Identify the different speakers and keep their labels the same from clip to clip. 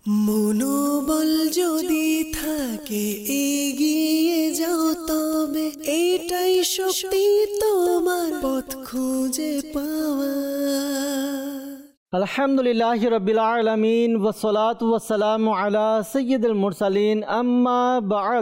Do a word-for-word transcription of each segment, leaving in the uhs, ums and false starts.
Speaker 1: মনোবল যদি থাকে এগিয়ে যাও তবে এটাই শক্তি তোমার পথ খুঁজে পাওয়া।
Speaker 2: আলহামদুলিল্লাহি রাব্বিল আলামিন ওয়াসসালাতু ওয়াসসালামু আলা সাইয়্যিদিল মুরসালিন আম্মা বা'দ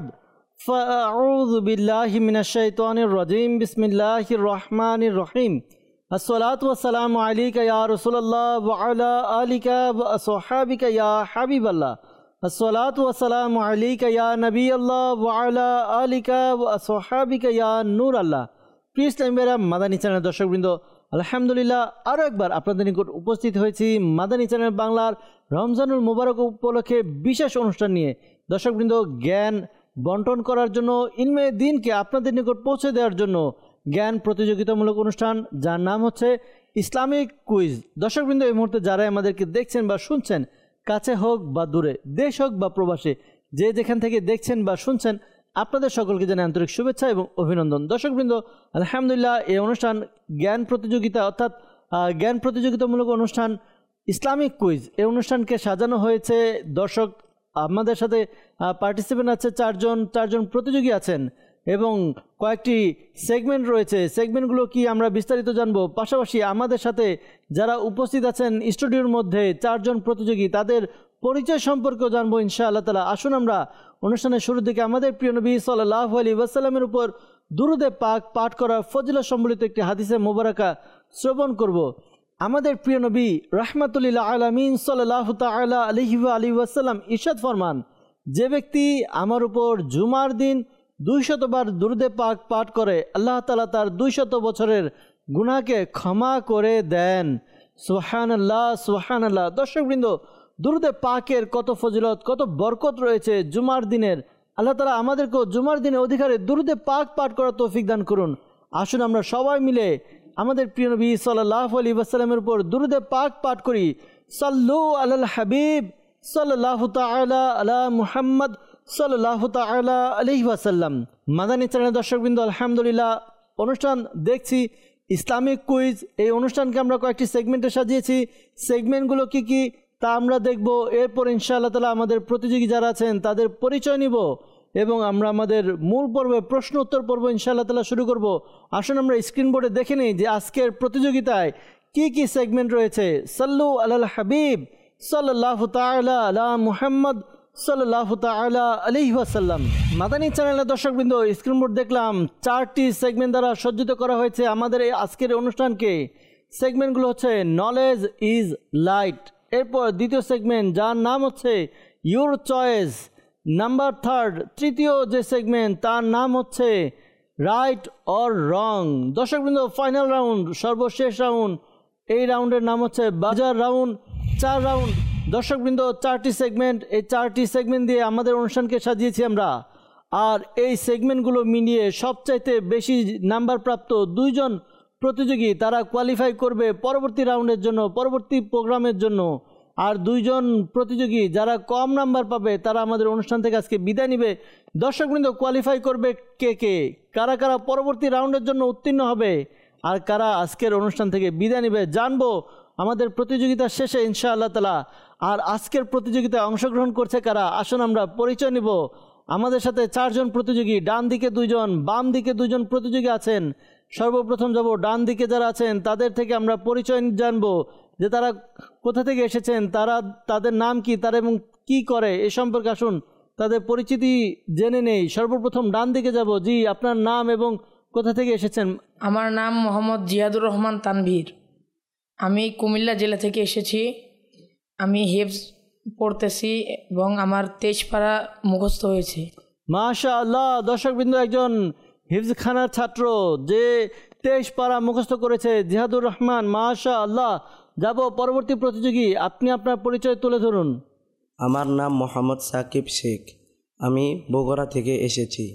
Speaker 2: ফাআউযু বিল্লাহি মিনাশ শাইতানির রাজীম বিসমিল্লাহির রহমানির রহিম। আসসালাতু ওয়াসসালামু আলাইকা ইয়া রাসূলুল্লাহ ওয়া আলা আলিকা ওয়া আসহাবিকা ইয়া হাবিবাল্লাহ। আসসালাতু ওয়াসসালামু আলাইকা ইয়া নবিয়াল্লাহ ওয়া আলা আলিকা ওয়া আসহাবিকা ইয়া নূরাল্লাহ। প্রিয় ইসলামীরা, মাদানী চ্যানেল দর্শকবৃন্দ, আলহামদুলিল্লাহ আরও একবার আপনাদের নিকট উপস্থিত হয়েছি মাদানী চ্যানেল বাংলার রমজানুল মুবারক উপলক্ষে বিশেষ অনুষ্ঠান নিয়ে। দর্শকবৃন্দ, জ্ঞান বন্টন করার জন্য, ইলমে দ্বীনকে আপনাদের নিকট পৌঁছে দেওয়ার জন্য জ্ঞান প্রতিযোগিতামূলক অনুষ্ঠান, যার নাম হচ্ছে ইসলামিক কুইজ। দর্শকবৃন্দ, এই মুহূর্তে যারা আমাদেরকে দেখছেন বা শুনছেন, কাছে হোক বা দূরে, দেশ হোক বা প্রবাসে, যে যেখান থেকে দেখছেন বা শুনছেন, আপনাদের সকলকে জানাই আন্তরিক শুভেচ্ছা এবং অভিনন্দন। দর্শকবৃন্দ, আলহামদুলিল্লাহ এই অনুষ্ঠান জ্ঞান প্রতিযোগিতা অর্থাৎ জ্ঞান প্রতিযোগিতামূলক অনুষ্ঠান ইসলামিক কুইজ, এই অনুষ্ঠানকে সাজানো হয়েছে। দর্শক আমাদের সাথে পার্টিসিপেন্ট আছে চারজন, চারজন প্রতিযোগী আছেন এবং কয়েকটি সেগমেন্ট রয়েছে। সেগমেন্টগুলো কি আমরা বিস্তারিত জানবো। পাশাপাশি আমাদের সাথে যারা উপস্থিত আছেন স্টুডিওর মধ্যে চারজন প্রতিযোগী, তাদের পরিচয় সম্পর্কেও জানবো ইনশাআল্লাহ তাআলা। আসুন আমরা অনুষ্ঠানের শুরুর দিকে আমাদের প্রিয় নবী সাল্লাল্লাহু আলাইহি ওয়াসাল্লামের উপর দুরূদে পাক পাঠ করার ফজিলত সম্বলিত একটি হাদিসে মোবারকা শ্রবণ করব। আমাদের প্রিয় নবী রাহমাতুল লিল আলামিন সাল্লাল্লাহু তাআলা আলাইহি ওয়া আলিহি ওয়াসাল্লাম ইরশাদ ফরমান, যে ব্যক্তি আমার উপর জুমার দিন দুইশতবার দুরূদে পাক পাঠ করে, আল্লাহ তাআলা তার দুইশত বছরের গুনাহকে ক্ষমা করে দেন। সুবহানাল্লাহ, সুবহানাল্লাহ। দর্শকবৃন্দ, দুরূদে পাকের কত ফজিলত, কত বরকত রয়েছে জুমার দিনের। আল্লাহ তাআলা আমাদেরকেও জুমার দিনে অধিকারে দুরূদে পাক পাঠ করার তৌফিক দান করুন। আসুন আমরা সবাই মিলে আমাদের প্রিয় নবী সাল্লাল্লাহু আলাইহি ওয়াসাল্লামের উপর দুরূদে পাক পাঠ করি। সাল্লু আলাল হাবিব সাল্লাল্লাহু তাআলা আলা মুহাম্মদ সাল্লাল্লাহু তাআলা আলাইহি ওয়াসাল্লাম। মাদানী চ্যানেল দর্শকবৃন্দ, আলহামদুলিল্লাহ অনুষ্ঠান দেখছি ইসলামিক কুইজ। এই অনুষ্ঠানকে আমরা কয়েকটি সেগমেন্টে সাজিয়েছি। সেগমেন্টগুলো কি কি তা আমরা দেখব। এরপর ইনশাআল্লাহ তাআলা আমাদের প্রতিযোগী যারা আছেন তাদের পরিচয় নিব এবং আমরা আমাদের মূল পর্বে প্রশ্ন উত্তর পর্ব ইনশাআল্লাহ তাআলা শুরু করব। আসুন আমরা স্ক্রিন বোর্ডে দেখে নিই যে আজকের প্রতিযোগিতায় কি কি সেগমেন্ট রয়েছে। সাল্লু আলাল হাবিব সাল্লাল্লাহু তাআলা আলা মুহাম্মদ সাল্লাল্লাহু তাআলা আলাইহি ওয়াসাল্লাম। মাদানী চ্যানেলের দর্শকবৃন্দ, স্ক্রিন বোর্ড দেখলাম চারটি সেগমেন্ট দ্বারা সজ্জিত করা হয়েছে আমাদের এই আজকের অনুষ্ঠানকে। সেগমেন্টগুলো হচ্ছে নলেজ ইজ লাইট, এরপর দ্বিতীয় সেগমেন্ট যার নাম হচ্ছে ইউর চয়েস, নাম্বার থার্ড তৃতীয় যে সেগমেন্ট তার নাম হচ্ছে রাইট অর রং। দর্শকবৃন্দ, ফাইনাল রাউন্ড, সর্বশেষ রাউন্ড, এই রাউন্ডের নাম হচ্ছে বাজার রাউন্ড। চার রাউন্ড দর্শকবৃন্দ, চারটি সেগমেন্ট, এই চারটি সেগমেন্ট দিয়ে আমাদের অনুষ্ঠানকে সাজিয়েছি আমরা। আর এই সেগমেন্টগুলো মিলিয়ে সবচাইতে বেশি নাম্বার প্রাপ্ত দুইজন প্রতিযোগী তারা কোয়ালিফাই করবে পরবর্তী রাউন্ডের জন্য, পরবর্তী প্রোগ্রামের জন্য। আর দুইজন প্রতিযোগী যারা কম নাম্বার পাবে তারা আমাদের অনুষ্ঠান থেকে আজকে বিদায় নেবে। দর্শকবৃন্দ, কোয়ালিফাই করবে কে কে, কারা কারা পরবর্তী রাউন্ডের জন্য উত্তীর্ণ হবে আর কারা আজকের অনুষ্ঠান থেকে বিদায় নেবে জানবো আমাদের প্রতিযোগিতার শেষে ইনশাআল্লাহ তাআলা। আর আজকের প্রতিযোগিতায় অংশগ্রহণ করছে কারা, আসুন আমরা পরিচয় নিব। আমাদের সাথে চারজন প্রতিযোগী, ডান দিকে দুইজন, বাম দিকে দুইজন প্রতিযোগী আছেন। সর্বপ্রথম যাব ডান দিকে যারা আছেন তাদের থেকে আমরা পরিচয় জানবো যে তারা কোথা থেকে এসেছেন, তারা তাদের নাম কি, তারা এবং কি করে এ সম্পর্কে আসুন তাদের পরিচিতি জেনে নেই। সর্বপ্রথম ডান দিকে যাব। জি, আপনার নাম এবং কোথা থেকে এসেছেন?
Speaker 3: আমার নাম মোহাম্মদ জিয়াদুর রহমান তানভীর, আমি কুমিল্লা জেলা থেকে এসেছি। আমি হিফজ পড়তেছি এবং আমার তেজপাড়া মুখস্থ হয়েছে।
Speaker 2: মাশাআল্লাহ। দর্শকবৃন্দ, একজন হিফজখানার ছাত্র যে তেজপাড়া মুখস্থ করেছে, জিয়াদুর রহমান, মাশাআল্লাহ। যাব পরবর্তী প্রতিযোগী, আপনি আপনার পরিচয় তুলে ধরুন।
Speaker 4: আমার নাম মোহাম্মদ সাকিব শেখ, আমি বগুড়া থেকে এসেছি।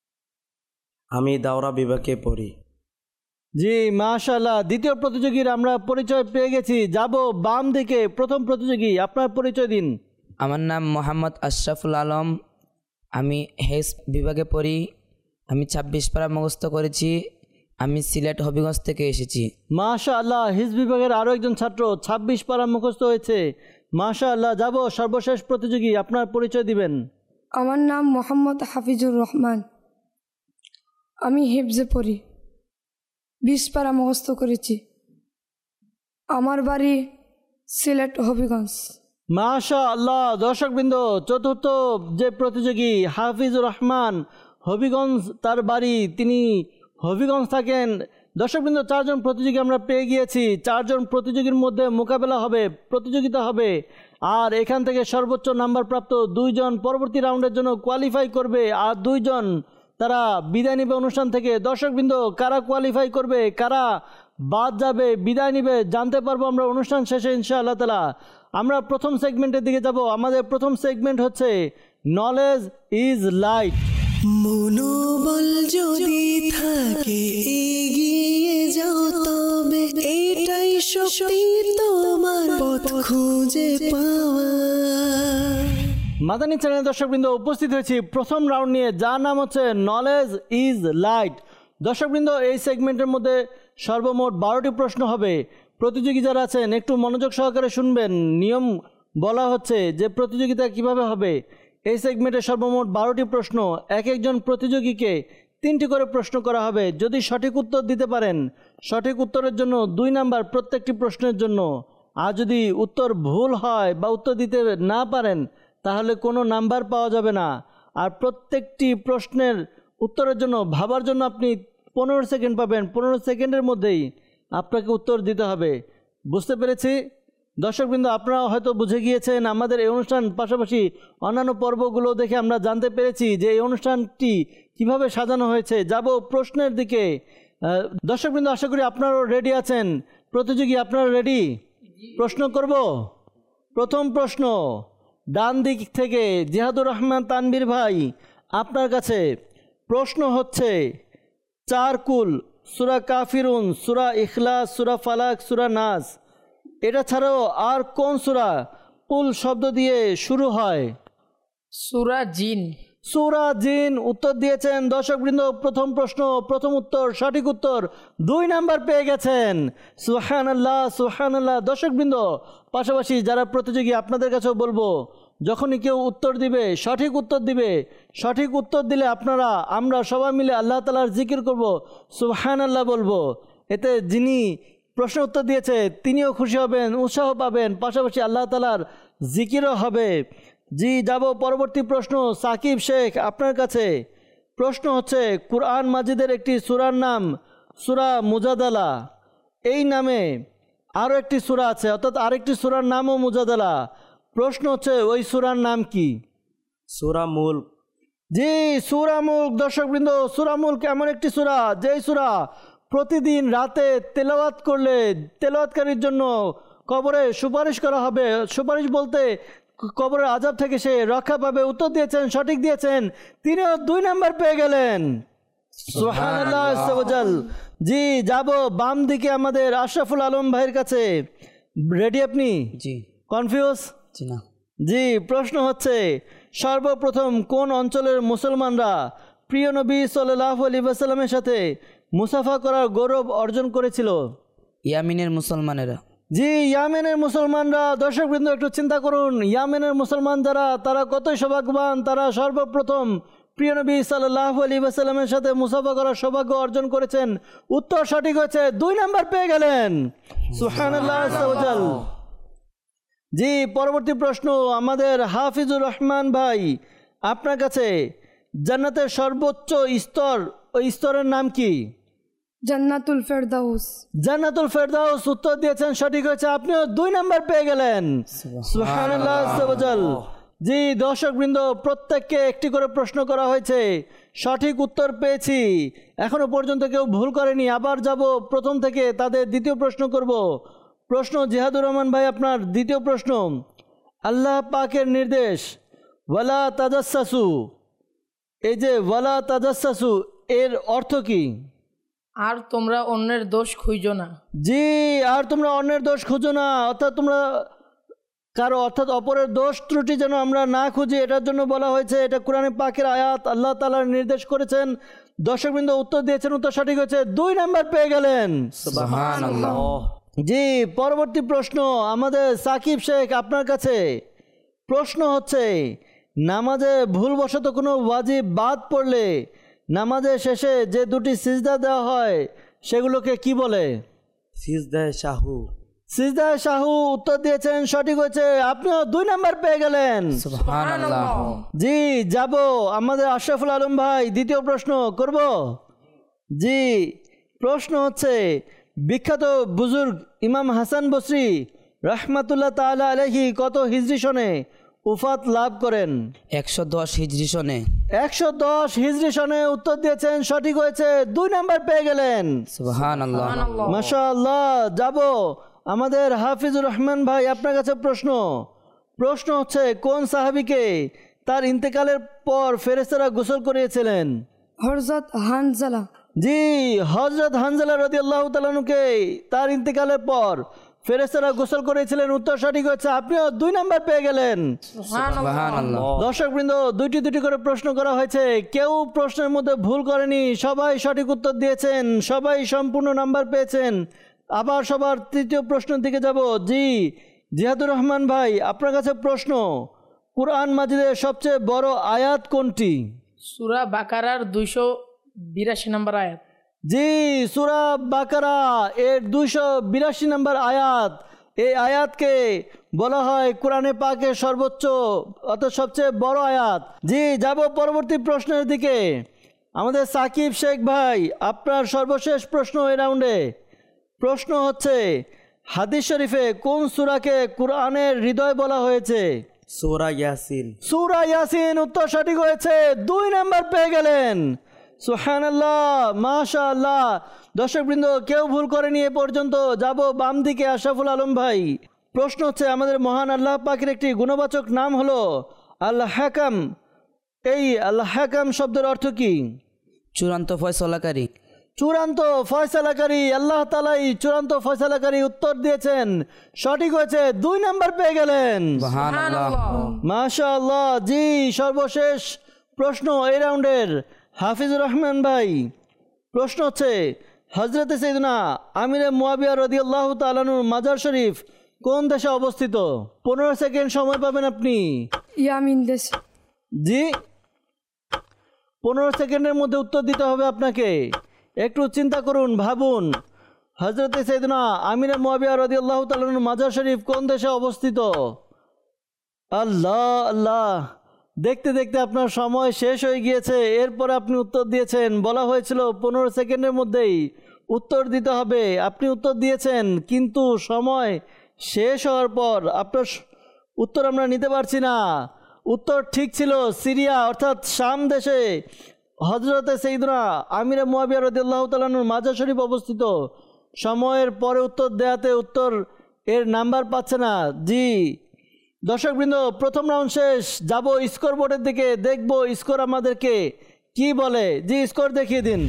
Speaker 4: আমি দাওরা বিভাগে পড়ি।
Speaker 2: জি, মাশাআল্লাহ। দ্বিতীয় প্রতিযোগীর আমরা পরিচয় পেয়ে গেছি। যাব বাম দিকে, প্রথম প্রতিযোগী, আপনার পরিচয় দিন।
Speaker 5: আমার নাম মোহাম্মদ আশরাফুল আলম, আমি হেস বিভাগে পড়ি। আমি ছাব্বিশ পারা মুখস্থ করেছি। আমি সিলেট হবিগঞ্জ থেকে এসেছি।
Speaker 2: মাশাআল্লাহ। হিজ বিভাগের আরও একজন ছাত্র ছাব্বিশ পারা মুখস্থ হয়েছে। মাশাআল্লাহ। যাব সর্বশেষ প্রতিযোগী, আপনার পরিচয় দিবেন।
Speaker 6: আমার নাম মোহাম্মদ হাফিজুর রহমান। আমি হেফজে পড়ি, বিশ পারা মুখস্থ করেছি। আমার বাড়ি সিলেট হবিগঞ্জ।
Speaker 2: মাশাআল্লাহ। দর্শকবৃন্দ, চতুর্থ যে প্রতিযোগী হাফিজুর রহমান, হবিগঞ্জ তার বাড়ি, তিনি হবিগঞ্জ থাকেন। দর্শকবৃন্দ, চারজন প্রতিযোগী আমরা পেয়ে গিয়েছি। চারজন প্রতিযোগীর মধ্যে মোকাবেলা হবে, প্রতিযোগিতা হবে, আর এখান থেকে সর্বোচ্চ নাম্বার প্রাপ্ত দুইজন পরবর্তী রাউন্ডের জন্য কোয়ালিফাই করবে, আর দুইজন তারা বিদায় নিবে অনুষ্ঠান থেকে। দর্শকবৃন্দ, কারা কোয়ালিফাই করবে, কারা বাদ যাবে, বিদায় নিবে, জানতে পারবো আমরা অনুষ্ঠান শেষে ইনশাআল্লাহ তাআলা। আমরা প্রথম সেগমেন্টের দিকে যাব। আমাদের প্রথম সেগমেন্ট হচ্ছে নলেজ ইজ লাইট।
Speaker 1: মনোবল যদি থাকে এগিয়ে যাও তবে এটাই শক্তি তোমার পথ খুঁজে পাওয়া।
Speaker 2: মাদানী চ্যানেল দর্শকবৃন্দ, উপস্থিত হয়েছি প্রথম রাউন্ড নিয়ে, যার নাম হচ্ছে নলেজ ইজ লাইট। দর্শকবৃন্দ, এই সেগমেন্টের মধ্যে সর্বমোট বারোটি প্রশ্ন হবে। প্রতিযোগী যারা আছেন একটু মনোযোগ সহকারে শুনবেন। নিয়ম বলা হচ্ছে যে প্রতিযোগিতা কিভাবে হবে। এই সেগমেন্টে সর্বমোট বারোটি প্রশ্ন, এক একজন প্রতিযোগীকে তিনটি করে প্রশ্ন করা হবে। যদি সঠিক উত্তর দিতে পারেন, সঠিক উত্তরের জন্য দুই নাম্বার প্রত্যেকটি প্রশ্নের জন্য। আর যদি উত্তর ভুল হয় বা উত্তর দিতে না পারেন, তাহলে কোনো নাম্বার পাওয়া যাবে না। আর প্রত্যেকটি প্রশ্নের উত্তরের জন্য ভাবার জন্য আপনি পনেরো সেকেন্ড পাবেন। পনেরো সেকেন্ডের মধ্যেই আপনাকে উত্তর দিতে হবে। বুঝতে পেরেছি দর্শকবৃন্দ? আপনারা হয়তো বুঝে গিয়েছেন। আমাদের এই অনুষ্ঠান পাশাপাশি অন্যান্য পর্বগুলো দেখে আমরা জানতে পেরেছি যে এই অনুষ্ঠানটি কিভাবে সাজানো হয়েছে। যাব প্রশ্নের দিকে। দর্শকবৃন্দ, আশা করি আপনারাও রেডি আছেন। প্রতিযোগী, আপনারা রেডি? প্রশ্ন করব। প্রথম প্রশ্ন ডান দিক থেকে জিহাদুর রহমান তানভীর ভাই, আপনার কাছে প্রশ্ন হচ্ছে চার কুল, সূরা কাফিরুন, সূরা ইখলাস, সূরা ফালাক, সূরা নাস, এটা ছাড়াও আর কোন সূরা কুল শব্দ দিয়ে শুরু হয়?
Speaker 3: সূরা জিন।
Speaker 2: সূরা জিন উত্তর দিয়েছেন দর্শকবৃন্দ। প্রথম প্রশ্ন, প্রথম উত্তর, সঠিক উত্তর, দুই নাম্বার পেয়ে গেছেন। সুবহানাল্লাহ, সুবহানাল্লাহ। দর্শকবৃন্দ, পাশাপাশি যারা প্রতিযোগী, আপনাদের কাছেও বলবো, যখনই কেউ উত্তর দিবে, সঠিক উত্তর দিবে, সঠিক উত্তর দিলে আপনারা আমরা সবাই মিলে আল্লাহ তাআলার জিকির করব, সুবহানাল্লাহ বলবো। এতে যিনি প্রশ্ন উত্তর দিয়েছে তিনিও খুশি হবেন, উৎসাহ পাবেন, পাশাপাশি আল্লাহ তাআলার জিকিরও হবে। জি, যাব পরবর্তী প্রশ্ন। সাকিব শেখ, আপনার কাছে প্রশ্ন হচ্ছে কুরআন মাজিদের একটি সূরার নাম সূরা মুজাদালা। এই নামে আরও একটি সূরা আছে, অর্থাৎ আরেকটি সূরার নামও মুজাদালা। প্রশ্ন হচ্ছে ওই সূরার নাম কি?
Speaker 4: সূরা মুলক।
Speaker 2: জি, সূরা মুলক। দর্শকবৃন্দ, সূরা মুলক এমন একটি সূরা যেই সূরা প্রতিদিন রাতে তেলাওয়াত করলে তেলাওয়াতকারীর জন্য কবরে সুপারিশ করা হবে। সুপারিশ বলতে কবরের আযাব থেকে সে রক্ষা পাবে। উত্তর দিয়েছেন, সঠিক দিয়েছেন, তিনিও দুই নাম্বার পেয়ে গেলেন। সুবহানাল্লাহ আস্তাগফিরুল্লাহ। জি, যাব বাম দিকে আমাদের আশরাফুল আলম ভাইয়ের কাছে। রেডি আপনি?
Speaker 5: জি।
Speaker 2: কনফিউজ?
Speaker 5: জি না।
Speaker 2: জি, প্রশ্ন হচ্ছে সর্বপ্রথম কোন অঞ্চলের মুসলমানরা প্রিয় নবী সাল্লাল্লাহু আলাইহি ওয়াসাল্লামের সাথে মুসাফা করার গৌরব অর্জন করেছিল?
Speaker 5: ইয়ামিনের মুসলমানেরা।
Speaker 2: জি, ইয়ামেনের মুসলমানরা। দর্শকবৃন্দ, একটু চিন্তা করুন, ইয়ামেনের মুসলমান যারা, তারা কতই সৌভাগ্যবান। তারা সর্বপ্রথম প্রিয় নবী সাল্লাল্লাহু আলাইহি ওয়াসাল্লামের সাথে মুসাফা করার সৌভাগ্য অর্জন করেছেন। উত্তর সঠিক হয়েছে, দুই নাম্বার পেয়ে গেলেন। সুবহানাল্লাহ আস্তাগফিরুল্লাহ। জি, পরবর্তী প্রশ্ন আমাদের হাফিজুর রহমান ভাই, আপনার কাছে জান্নাতের সর্বোচ্চ স্তর, ওই স্তরের নাম কি?
Speaker 6: জান্নাতুল ফেরদাউস।
Speaker 2: জান্নাতুল ফেরদাউস উত্তর দিয়েছেন, সঠিক হয়েছে, আপনিও দুই নাম্বার পেয়ে গেলেন। সুবহানাল্লাহ আস্তাগফিরুল্লাহ। জি, দর্শকবৃন্দ, প্রত্যেককে একটি করে প্রশ্ন করা হয়েছে, সঠিক উত্তর পেয়েছি, এখনো পর্যন্ত কেউ ভুল করেনি। আবার যাব প্রথম থেকে, তাদের দ্বিতীয় প্রশ্ন করব। প্রশ্ন জিহাদুর রহমান ভাই, আপনার দ্বিতীয় প্রশ্ন, আল্লাহ পাকের নির্দেশ ওয়ালা তাজাসসু, এই যে ওয়ালা তাজাসসু এর অর্থ কি?
Speaker 3: আর তোমরা অন্যের দোষ খুঁজো না।
Speaker 2: জি, আর তোমরা অন্যের দোষ খুঁজো না, অর্থাৎ তোমরা কারো অর্থাৎ অপরের দোষ ত্রুটি যেন আমরা না খুঁজি, এটার জন্য বলা হয়েছে। এটা কোরআনে পাকের আয়াত, আল্লাহ তাআলার নির্দেশ করেছেন। দর্শকবৃন্দ উত্তর দিয়েছেন, উত্তর সঠিক হয়েছে, দুই নাম্বার পেয়ে গেলেন।
Speaker 5: সুবহানাল্লাহ।
Speaker 2: জি, পরবর্তী প্রশ্ন আমাদের সাকিব শেখ আপনার কাছে। প্রশ্ন হচ্ছে, নামাজে ভুলবশত কোনো ওয়াজিব বাদ পড়লে নামাজের শেষে যে দুটি সিজদা দেওয়া হয় সেগুলোকে কি বলে?
Speaker 4: সিজদায়ে শাহু।
Speaker 2: সিজদায়ে শাহু উত্তর দিয়েছেন, সঠিক হয়েছে, আপনিও দুই নাম্বার পেয়ে গেলেন।
Speaker 5: সুবহানাল্লাহ।
Speaker 2: জি, যাব আমাদের আশরাফুল আলম ভাই, দ্বিতীয় প্রশ্ন করব। জি, প্রশ্ন হচ্ছে, বিখ্যাত বুজুর্গ ইমাম হাসান বসরি রহমাতুল্লাহ তাআলা আলাইহি কত হিজরি সনে উফাত লাভ করেন?
Speaker 5: একশো দশ হিজরি সনে।
Speaker 2: একশো দশ হিজরি সনে উত্তর দিয়েছেন, সঠিক হয়েছে, দুই নাম্বার পেয়ে গেলেন।
Speaker 5: সুবহানাল্লাহ।
Speaker 2: মাশাআল্লাহ। যাব আমাদের হাফিজুর রহমান ভাই আপনার কাছে প্রশ্ন। প্রশ্ন হচ্ছে, কোন সাহাবীকে তার ইন্তেকালের পর ফেরেশতারা গোসল করিয়েছিলেন?
Speaker 6: হরজত হানজালা।
Speaker 2: জি, হযরত হানজালা রাদিয়াল্লাহু তাআলা আনহুকে তার ইন্তেকালের পর ফেরেশতারা গোসল করেছিলেন। উত্তর সঠিক হচ্ছে, আপনিও দুই নাম্বার পেয়ে গেলেন।
Speaker 5: সুবহানাল্লাহ।
Speaker 2: দর্শকবৃন্দ, দুইটি দুটি করে প্রশ্ন করা হয়েছে, কেউ প্রশ্নের মধ্যে ভুল করেনি, সবাই সঠিক উত্তর দিয়েছেন, সবাই সম্পূর্ণ নাম্বার পেয়েছেন। আবার সবার তৃতীয় প্রশ্নের দিকে যাব। জি, জিহাদুর রহমান ভাই আপনার কাছে প্রশ্ন, কুরআন মাজিদের সবচেয়ে বড় আয়াত কোনটি?
Speaker 3: সূরা বাকারার দুইশো বিরাশি নম্বর আয়াত।
Speaker 2: জি, সূরা বাকারা এর দুইশো বিরাশি নম্বর আয়াত। এই আয়াতকে বলা হয় কোরআনে পাকের সর্বোচ্চ অর্থাৎ সবচেয়ে বড় আয়াত। জি, যাব পরবর্তী প্রশ্নের দিকে। আমাদের সাকিব শেখ ভাই আপনার সর্বশেষ প্রশ্ন এই রাউন্ডে। প্রশ্ন হচ্ছে, হাদিস শরীফে কোন সূরাকে কোরআনের হৃদয় বলা হয়েছে?
Speaker 4: সূরা ইয়াসিন।
Speaker 2: সূরা ইয়াসিন, উত্তর সঠিক হয়েছে, দুই নাম্বার পেয়ে গেলেন। সুবহানাল্লাহ, মাশাআল্লাহ। দর্শকবৃন্দ, কেউ ভুল করেনি এ পর্যন্ত। যাব বাম দিকে, আশরাফুল আলম ভাই। প্রশ্ন হচ্ছে, আমাদের মহান আল্লাহ পাকের একটি গুণবাচক নাম হলো আল হাকাম। এই আল হাকাম শব্দের অর্থ কি?
Speaker 5: চূড়ান্ত ফয়সালাকারী।
Speaker 2: চূড়ান্ত ফয়সালাকারী, আল্লাহ তাআলাই চূড়ান্ত ফয়সালাকারী। উত্তর দিয়েছেন, সঠিক হয়েছে, দুই নাম্বার পেয়ে গেলেন।
Speaker 5: সুবহানাল্লাহ।
Speaker 2: মাশাআল্লাহ। জি, সর্বশেষ প্রশ্ন এই রাউন্ডের, হাফিজুর রহমান ভাই। প্রশ্ন হচ্ছে, হযরতে সাইয়েদনা আমিরে মুয়াবিয়া রাদিয়াল্লাহু তাআলা আনহুর মাজার শরীফ কোন দেশে অবস্থিত? পনেরো সেকেন্ড সময় পাবেন আপনি।
Speaker 6: ইয়ামিন দেশ।
Speaker 2: জি, পনেরো সেকেন্ডের মধ্যে উত্তর দিতে হবে আপনাকে। একটু চিন্তা করুন, ভাবুন, হযরতে সাইয়েদনা আমিরে মুয়াবিয়া রাদিয়াল্লাহু তাআলা আনহুর মাজার শরীফ কোন দেশে অবস্থিত? আল্লাহ আল্লাহ, দেখতে দেখতে আপনার সময় শেষ হয়ে গিয়েছে। এরপর আপনি উত্তর দিয়েছেন, বলা হয়েছিল পনেরো সেকেন্ডের মধ্যেই উত্তর দিতে হবে। আপনি উত্তর দিয়েছেন, কিন্তু সময় শেষ হওয়ার পর আপনার উত্তর আমরা নিতে পারছি না। উত্তর ঠিক ছিল সিরিয়া অর্থাৎ শাম দেশে হযরতে সাইয়েদনা আমিরে মুয়াবিয়া রাদিয়াল্লাহু তাআলা আনহুর মাজার শরীফ অবস্থিত। সময়ের পরে উত্তর দেয়াতে উত্তর এর নাম্বার পাচ্ছে না। জি, দর্শকবৃন্দ, প্রথম রাউন্ড শেষ। যাব স্কোর বোর্ডের দিকে, দেখব স্কোর আমাদেরকে কি বলে। জি, স্কোর দেখিয়ে দিন।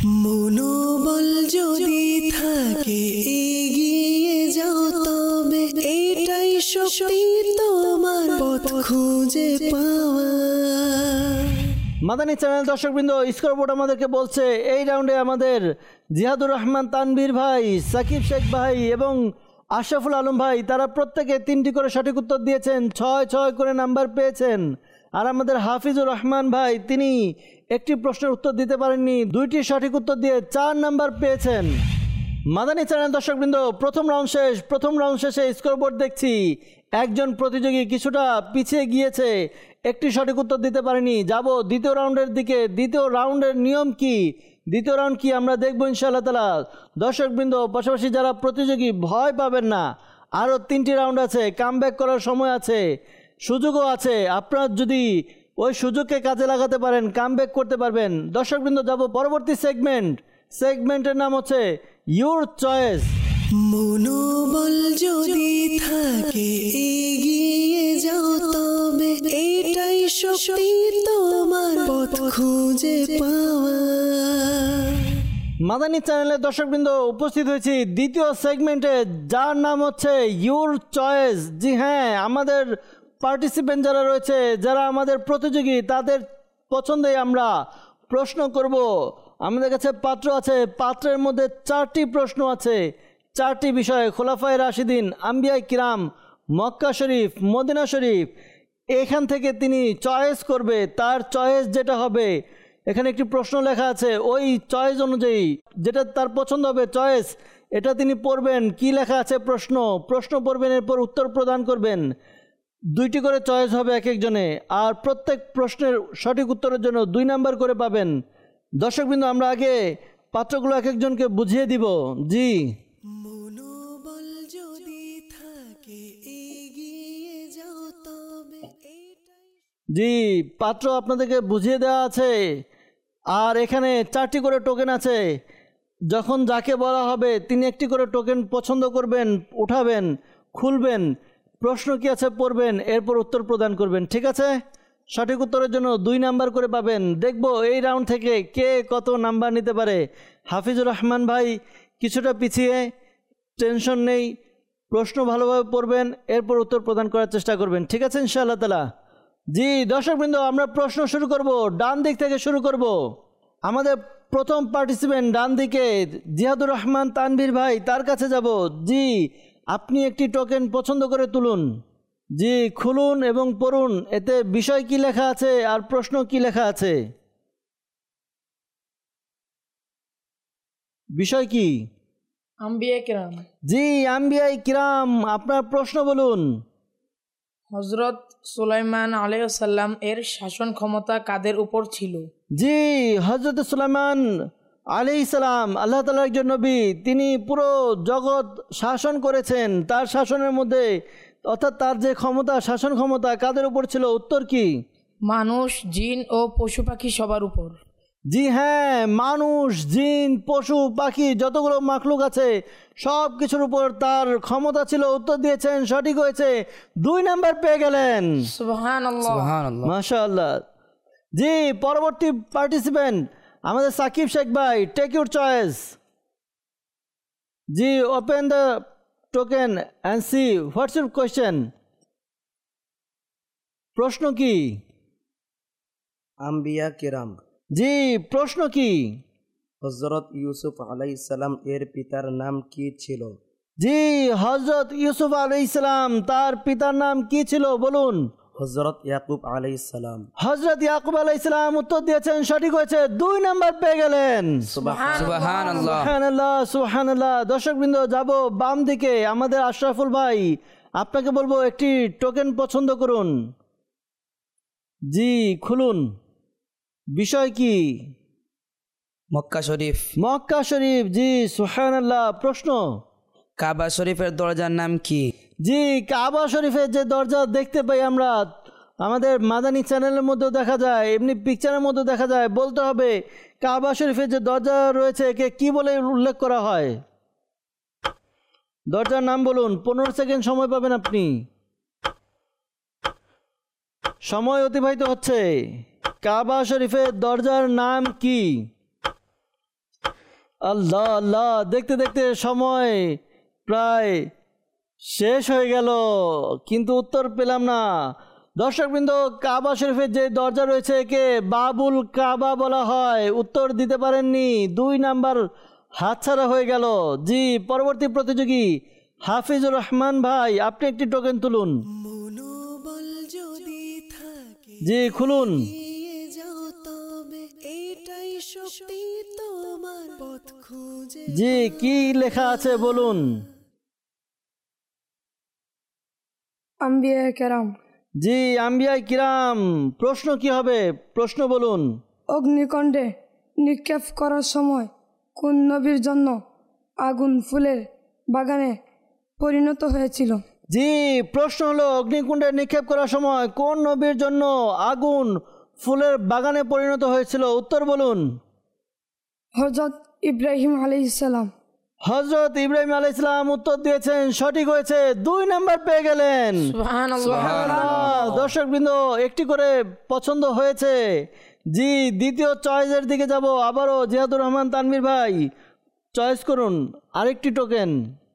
Speaker 1: মনোবল যদি থাকে এগিয়ে যাও, তবে এটাই শক্তি তোমার পথ খুঁজে পাওয়া।
Speaker 2: মাদানী চ্যানেল দর্শকবৃন্দ, স্কোর বোর্ড আমাদেরকে বলছে এই রাউন্ডে আমাদের জিহাদুর রহমান তানভীর ভাই, সাকিব শেখ ভাই এবং আশরাফুল আলম ভাই তারা প্রত্যেকে তিনটি করে সঠিক উত্তর দিয়েছেন, ছয় ছয় করে নাম্বার পেয়েছেন। আর আমাদের হাফিজুর রহমান ভাই তিনি একটি প্রশ্নের উত্তর দিতে পারেননি, দুইটি সঠিক উত্তর দিয়ে চার নাম্বার পেয়েছেন। মাদানী চ্যানেল দর্শকবৃন্দ, প্রথম রাউন্ড শেষ। প্রথম রাউন্ড শেষে স্কোরবোর্ড দেখছি একজন প্রতিযোগী কিছুটা পিছিয়ে গিয়েছে, একটি সঠিক উত্তর দিতে পারেনি। যাব দ্বিতীয় রাউন্ডের দিকে। দ্বিতীয় রাউন্ডের নিয়ম কি, দ্বিতীয় রাউন্ড কি আমরা দেখবো ইনশাআল্লাহ তাআলা। দর্শকবৃন্দ, পাশাপাশি যারা প্রতিযোগী ভয় পাবেন না, আরও তিনটি রাউন্ড আছে, কামব্যাক করার সময় আছে, সুযোগও আছে। আপনার যদি ওই সুযোগকে কাজে লাগাতে পারেন, কামব্যাক করতে পারবেন। দর্শকবৃন্দ, যাব পরবর্তী সেগমেন্ট। সেগমেন্টের নাম হচ্ছে ইউর চয়েস।
Speaker 1: মনোবল যদি থাকে এগিয়ে যাও, তবে এটাই শক্তি তোমার পথ খুঁজে পাওয়া।
Speaker 2: মাদানী চ্যানেলের দর্শকবৃন্দ, উপস্থিত হয়েছি দ্বিতীয় সেগমেন্টে, যার নাম হচ্ছে ইউর চয়েস। জি হ্যাঁ, আমাদের পার্টিসিপেন্ট যারা রয়েছে, যারা আমাদের প্রতিযোগী, তাদের পছন্দে আমরা প্রশ্ন করব। আমাদের কাছে পাত্র আছে, পাত্রের মধ্যে চারটি প্রশ্ন আছে। চারটি বিষয়, খোলাফায়ে রাশিদিন, আম্বিয়ায়ে কিরাম, মক্কা শরীফ, মদিনা শরীফ, এখান থেকে তিনি চয়েস করবে, তার চয়েস যেটা হবে। এখানে একটি প্রশ্ন লেখা আছে, ওই চয়েস অনুযায়ী যেটা তার পছন্দ হবে চয়েস, এটা তিনি পড়বেন। কি লেখা আছে প্রশ্ন, প্রশ্ন পড়বেন, এরপর উত্তর প্রদান করবেন। দুইটি করে চয়েস হবে এক একজনে, আর প্রত্যেক প্রশ্নের সঠিক উত্তরের জন্য দুই নাম্বার করে পাবেন। দর্শকবৃন্দ, আমরা আগে পাত্রগুলো এক একজনকে বুঝিয়ে দিব। জি,
Speaker 1: মনোবল যদি থাকে এগিয়ে যাও তবে এটাই।
Speaker 2: জি, পাত্র আপনাদেরকে বুঝিয়ে দেওয়া আছে। আর এখানে চারটি করে টোকেন আছে। যখন যাকে বলা হবে তিনি একটি করে টোকেন পছন্দ করবেন, উঠাবেন, খুলবেন, প্রশ্ন কি আছে পড়বেন, এরপর উত্তর প্রদান করবেন। ঠিক আছে? সঠিক উত্তরের জন্য দুই নাম্বার করে পাবেন। দেখব এই রাউন্ড থেকে কে কত নাম্বার নিতে পারে। হাফিজুর রহমান ভাই কিছুটা পিছিয়ে, টেনশন নেই, প্রশ্ন ভালোভাবে পড়বেন, এরপর উত্তর প্রদান করার চেষ্টা করবেন। ঠিক আছে ইনশাআল্লাহ তাআলা? জি দর্শকবৃন্দ, আমরা প্রশ্ন শুরু করব, ডান দিক থেকে শুরু করব। আমাদের প্রথম পার্টিসিপেন্ট ডান দিকে জিয়াদুর রহমান তানভীর ভাই, তার কাছে যাব। জি, আপনি একটি টোকেন পছন্দ করে তুলুন। জি, খুলুন এবং পড়ুন, এতে বিষয় কি লেখা আছে আর প্রশ্ন কি লেখা আছে। বিষয় কি?
Speaker 3: আম্বিয়া কিরাম।
Speaker 2: জি, আম্বিয়ায়ে কিরাম, আপনার প্রশ্ন বলুন।
Speaker 3: হজরত সুলাইমান আলাইহিসসালাম এর শাসন ক্ষমতা কাদের উপর ছিল?
Speaker 2: জি, হজরত সুলাইমান আলাইহিস সালাম আল্লাহ তাআলার একজন নবী, তিনি পুরো জগৎ শাসন করেছেন। তার শাসনের মধ্যে, অর্থাৎ তার যে ক্ষমতা, শাসন ক্ষমতা কাদের উপর ছিল? উত্তর কি?
Speaker 3: মানুষ, জিন ও পশু পাখি সবার উপর।
Speaker 2: জি হ্যাঁ, মানুষ, জিন, পশু পাখি, যতগুলো মাখলুক আছে সব কিছুর উপর তার ক্ষমতা ছিল। উত্তর দিয়েছেন, সঠিক হয়েছে, দুই নাম্বার পেয়ে গেলেন।
Speaker 3: সুবহানাল্লাহ।
Speaker 5: সুবহানাল্লাহ।
Speaker 2: মাশাআল্লাহ। জি, পরবর্তী পার্টিসিপেন্ট আমাদের সাকিব শেখ ভাই, টেক ইউর চয়েস। জি, open the token and see what's your question. প্রশ্ন কি?
Speaker 4: আম্বিয়া কিরাম।
Speaker 2: জি, প্রশ্ন কি?
Speaker 4: হজরত ইউসুফ আলাইহিস সালাম এর পিতার নাম কি ছিল?
Speaker 2: জি, হজরত ইউসুফ আলাইহিস সালাম, তার পিতার নাম কি ছিল বলুন।
Speaker 4: হজরত ইয়াকুব আলাইহিস সালাম।
Speaker 2: হজরত ইয়াকুব আলাইহিস সালাম উত্তর দিয়েছেন, সঠিক হয়েছে, দুই নাম্বার পেয়ে গেলেন।
Speaker 5: সুবহানাল্লাহ।
Speaker 2: সুবহানাল্লাহ, সুবহানাল্লাহ। দর্শকবৃন্দ, যাব বাম দিকে, আমাদের আশরাফুল ভাই, আপনাকে বলবো একটি টোকেন পছন্দ করুন। জি, খুলুন। বিষয় কি?
Speaker 5: মক্কা শরীফ।
Speaker 2: মক্কা শরীফ। জি, সুবহানাল্লাহ। প্রশ্ন?
Speaker 5: কাবা শরীফের দরজার নাম কি?
Speaker 2: জি, কাবা শরীফের যে দরজা দেখতে পাই আমরা, আমাদের মাদানী চ্যানেলের মধ্যেও দেখা যায়, এমনি পিকচারের মধ্যে দেখা যায়, বলতে হবে কাবা শরীফের যে দরজা রয়েছে একে কি বলে উল্লেখ করা হয়? দরজার নাম বলুন। পনেরো সেকেন্ড সময় পাবেন আপনি। সময় অতিবাহিত হচ্ছে। কাবা শরীফের দরজার নাম কি? আল্লাহ আল্লাহ, দেখতে দেখতে সময় প্রায় শেষ হয়ে গেল, কিন্তু উত্তর পেলাম না। দর্শকবৃন্দ, কাবা শরীফের যে দরজা রয়েছে একে বাবুল কাবা বলা হয়। উত্তর দিতে পারেননি, দুই নাম্বার হাতছাড়া হয়ে গেল। জি, পরবর্তী প্রতিযোগী হাফিজুর রহমান ভাই, আপনি একটি টোকেন তুলুন।
Speaker 1: মনোবল যদি থাকে
Speaker 2: জি, খুলুন।
Speaker 1: এগিয়ে যাও তবে এটাই শক্তি তোমার পথ খুঁজে।
Speaker 2: জি, কি লেখা আছে বলুন।
Speaker 6: আম্বিয়া কেরাম।
Speaker 2: জি, আম্বিয়ায়ে কিরাম। প্রশ্ন কি হবে? প্রশ্ন বলুন।
Speaker 6: অগ্নিকণ্ডে নিক্ষেপ করার সময় কোন নবীর জন্য আগুন ফুলের বাগানে পরিণত হয়েছিল?
Speaker 2: জি, প্রশ্ন হলো অগ্নিকুণ্ডে নিক্ষেপ করার সময় কোন নবীর জন্য আগুন ফুলের বাগানে পরিণত হয়েছিল? উত্তর বলুন।
Speaker 6: হজরত ইব্রাহিম আলাইহিসসালাম।
Speaker 2: হজরত ইব্রাহিম আলাইহিস সালাম উত্তর দিয়েছেন, সঠিক হয়েছে, দুই নাম্বার পেয়ে গেলেন।
Speaker 3: সুবহানাল্লাহ।
Speaker 2: দর্শকবৃন্দ, একটি করে পছন্দ হয়েছে। জি, দ্বিতীয় চয়েসের দিকে যাব। আবারও জিয়াদুর রহমান তানভীর ভাই, চয়েস করুন আরেকটি টোকেন।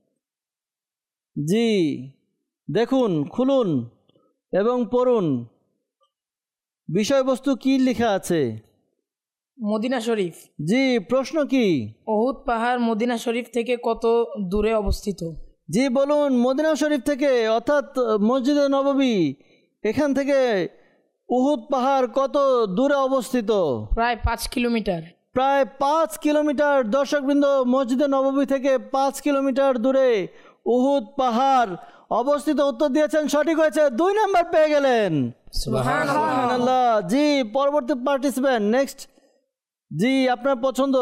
Speaker 2: জি, দেখুন, খুলুন এবং পড়ুন বিষয়বস্তু কি লেখা আছে।
Speaker 3: মদিনা শরীফ।
Speaker 2: জি, প্রশ্ন কি?
Speaker 3: উহুদ পাহাড় মদিনা শরীফ থেকে কত দূরে অবস্থিত?
Speaker 2: জি বলুন, মদিনা শরীফ থেকে অর্থাৎ মসজিদে নববী এখান থেকে উহুদ পাহাড় কত দূরে অবস্থিত?
Speaker 3: প্রায় পাঁচ কিলোমিটার।
Speaker 2: প্রায় পাঁচ কিলোমিটার। দর্শকবৃন্দ, মসজিদে নববী থেকে পাঁচ কিলোমিটার দূরে উহুদ পাহাড় অবস্থিত। উত্তর দিয়েছেন, সঠিক হয়েছে, দুই নাম্বার পেয়ে গেলেন। সুবহানাল্লাহ। জি, পরবর্তী পার্টিসিপেন্ট নেক্সট। জি, আপনার পছন্দ?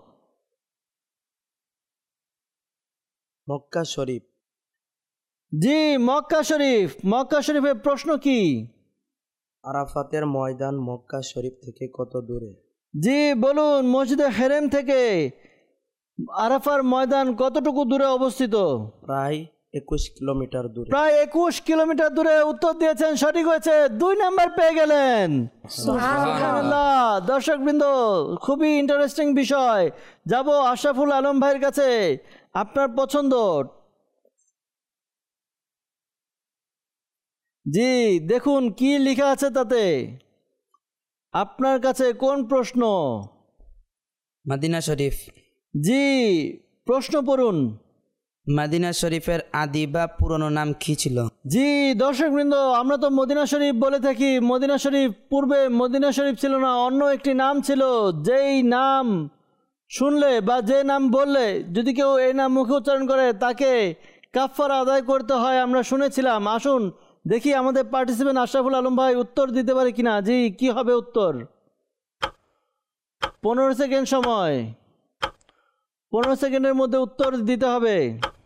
Speaker 4: মক্কা শরীফ।
Speaker 2: জি, মক্কা শরীফ। মক্কা শরীফের প্রশ্ন কি?
Speaker 4: আরাফাতের ময়দান মক্কা শরীফ থেকে কত দূরে?
Speaker 2: জি বলুন, মসজিদে হেরেম থেকে আরাফার ময়দান কতটুকু দূরে অবস্থিত?
Speaker 4: প্রায় একুশ কিলোমিটার দূরে।
Speaker 2: প্রায় একুশ কিলোমিটার দূরে। উত্তর দিয়েছেন, সঠিক হয়েছে, দুই নাম্বার পেয়ে গেলেন। সুবহানাল্লাহ। দর্শকবৃন্দ, খুবই ইন্টারেস্টিং বিষয়। যাব আশরাফুল আলম ভাইয়ের কাছে। আপনার পছন্দ? জি দেখুন কি লেখা আছে তাতে। আপনার কাছে কোন প্রশ্ন?
Speaker 5: মদিনা শরীফ।
Speaker 2: জি, প্রশ্ন পড়ুন।
Speaker 5: মদিনা শরীফের আদি বা পুরনো নাম কি ছিল?
Speaker 2: জি দর্শকবৃন্দ, আমরা তো মদিনা শরীফ বলে থাকি। মদিনা শরীফ পূর্বে মদিনা শরীফ ছিল না, অন্য একটি নাম ছিল। যেই নাম শুনলে বা যে নাম বললে যদি কেউ এই নাম মুখে উচ্চারণ করে তাকে কাফারা আদায় করতে হয়, আমরা শুনেছিলাম। আসুন দেখি আমাদের পার্টিসিপেন্ট আশরাফুল আলম ভাই উত্তর দিতে পারে কিনা। জি, কি হবে উত্তর? পনেরো সেকেন্ড সময়। পনেরো সেকেন্ডের মধ্যে উত্তর দিতে হবে।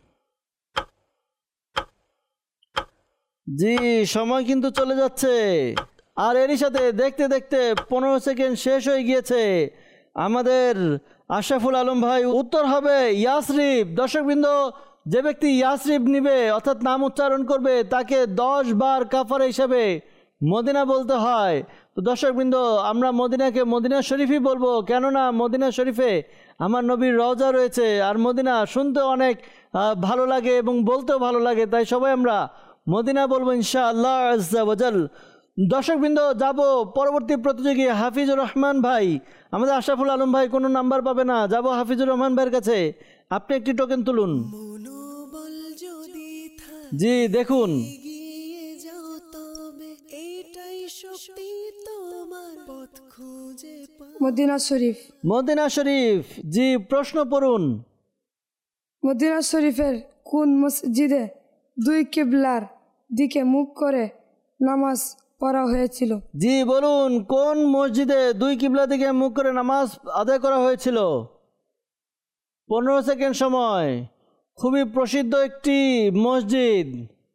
Speaker 2: জি, সময় কিন্তু চলে যাচ্ছে। আর এরই সাথে দেখতে দেখতে পনেরো সেকেন্ড শেষ হয়ে গিয়েছে। আমাদের আশরাফুল আলম ভাই উত্তর হবে ইয়াসরিব। দর্শকবৃন্দ, যে ব্যক্তি ইয়াসরিব নিবে অর্থাৎ নাম উচ্চারণ করবে তাকে দশ বার কাফারা হিসাবে মদিনা বলতে হয়। তো দর্শকবৃন্দ, আমরা মদিনাকে মদিনা শরীফই বলবো, কেননা মদিনা শরীফে আমার নবীর রওজা রয়েছে। আর মদিনা শুনতে অনেক ভালো লাগে এবং বলতেও ভালো লাগে, তাই সবাই আমরা মদিনা বলবো ইনশাআল্লাহ আজ্জা ওয়াজাল। দর্শকবৃন্দ, যাব পরবর্তী প্রতিযোগী হাফিজুর রহমান ভাই। আমাদের আশরাফুল আলম ভাই কোনো নাম্বার পাবে না। যাব হাফিজুর রহমান ভাইয়ের কাছে। আপনি একটি টোকেন তুলুন।
Speaker 1: মনোবল যদি থাকে
Speaker 2: জি দেখুন।
Speaker 1: এগিয়ে যাও তবে এটাই শক্তি তোমার পথ খুঁজে পাও।
Speaker 6: মদিনা শরীফ।
Speaker 2: মদিনা শরীফ। জি, প্রশ্ন পড়ুন।
Speaker 6: মদিনা শরীফের কোন মসজিদে দুই কিবলার দিকে মুখ করে নামাজ পড়া হয়েছিল?
Speaker 2: জি বলুন, কোন মসজিদে দুই কিবলা দিকে মুখ করে নামাজ আদায় করা হয়েছিল? পনেরো সেকেন্ড সময়। খুবই প্রসিদ্ধ একটি মসজিদ,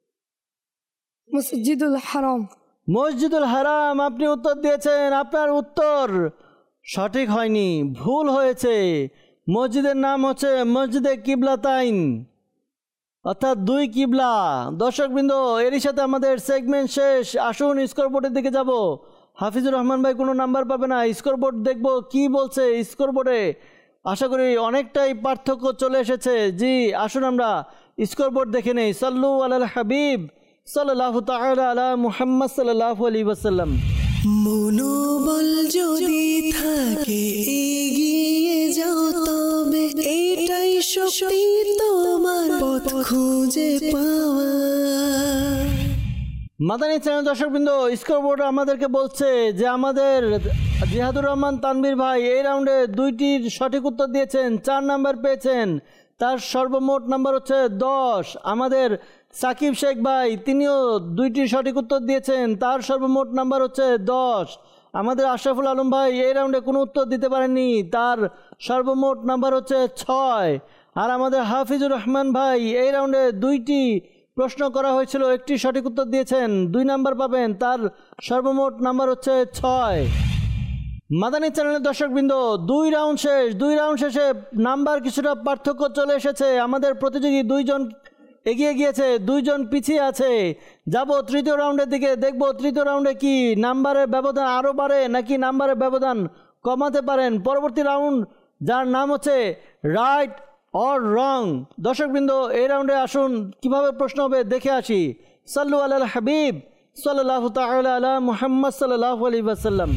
Speaker 6: মসজিদুল হারাম।
Speaker 2: মসজিদুল হারাম। আপনি উত্তর দিয়েছেন, আপনার উত্তর সঠিক হয়নি, ভুল হয়েছে। মসজিদের নাম হচ্ছে মসজিদে কিবলাতাইন, অর্থাৎ দুই কিবলা। দর্শকবৃন্দ, এরই সাথে আমাদের সেগমেন্ট শেষ। আসুন স্কোরবোর্ডের দিকে যাব। হাফিজুর রহমান ভাই কোনো নাম্বার পাবে না। স্কোরবোর্ড দেখব কি বলছে স্কোরবোর্ডে। আশা করি অনেকটাই পার্থক্য চলে এসেছে। জি, আসুন আমরা স্কোরবোর্ড দেখে নেই। সাল্লু আলাল হাবিব সাল্লাল্লাহু তাআলা আলা মুহাম্মদ সাল্লাল্লাহু আলাইহি ওয়াসাল্লাম।
Speaker 1: মনোবল যদি থাকে এগিয়ে যাও তবে এটাই শক্তি তোমার পথ খুঁজে পাওয়া।
Speaker 2: মাদানী চ্যানেল দর্শকবৃন্দ, স্কোরবোর্ড আমাদেরকে বলছে যে আমাদের জিহাদুর রহমান তানভীর ভাই এই রাউন্ডে দুইটির সঠিক উত্তর দিয়েছেন, চার নাম্বার পেয়েছেন। তার সর্বমোট নাম্বার হচ্ছে দশ। আমাদের সাকিব শেখ ভাই তিনিও দুইটি সঠিক উত্তর দিয়েছেন, তার সর্বমোট নাম্বার হচ্ছে দশ। আমাদের আশরাফুল আলম ভাই এই রাউন্ডে কোনো উত্তর দিতে পারেননি, তার সর্বমোট নাম্বার হচ্ছে ছয়। আর আমাদের হাফিজুর রহমান ভাই এই রাউন্ডে দুইটি প্রশ্ন করা হয়েছিল, একটি সঠিক উত্তর দিয়েছেন, দুই নাম্বার পাবেন, তার সর্বমোট নাম্বার হচ্ছে ছয়। মাদানী চ্যানেলের দর্শকবৃন্দ, দুই রাউন্ড শেষ। দুই রাউন্ড শেষে নাম্বার কিছুটা পার্থক্য চলে এসেছে। আমাদের প্রতিযোগী দুইজন এগিয়ে গিয়েছে, দুইজন পিছিয়ে আছে। যাব তৃতীয় রাউন্ডের দিকে, দেখব তৃতীয় রাউন্ডে কি নাম্বারের ব্যবধান আরও বাড়ে নাকি নাম্বারের ব্যবধান কমাতে পারেন। পরবর্তী রাউন্ড যার নাম হচ্ছে রাইট অর রং। দর্শকবৃন্দ, এই রাউন্ডে আসুন কিভাবে প্রশ্ন হবে দেখে আসি। সাল্লু আলাল হাবিব সাল্লাল্লাহু তাআলা আলা মুহাম্মদ সাল্লাল্লাহু আলাইহি ওয়াসাল্লাম।